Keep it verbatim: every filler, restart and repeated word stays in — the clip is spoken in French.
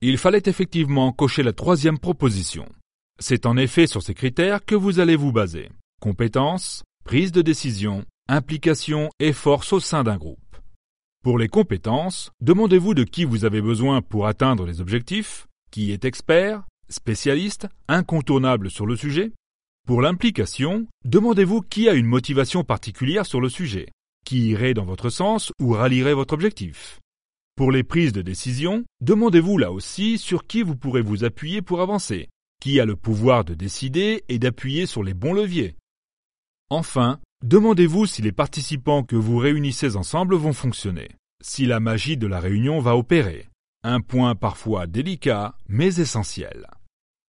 Il fallait effectivement cocher la troisième proposition. C'est en effet sur ces critères que vous allez vous baser. Compétences, prise de décision, implication et force au sein d'un groupe. Pour les compétences, demandez-vous de qui vous avez besoin pour atteindre les objectifs, qui est expert, spécialiste, incontournable sur le sujet. Pour l'implication, demandez-vous qui a une motivation particulière sur le sujet, qui irait dans votre sens ou rallierait votre objectif. Pour les prises de décision, demandez-vous là aussi sur qui vous pourrez vous appuyer pour avancer, qui a le pouvoir de décider et d'appuyer sur les bons leviers. Enfin, demandez-vous si les participants que vous réunissez ensemble vont fonctionner, si la magie de la réunion va opérer. Un point parfois délicat mais essentiel.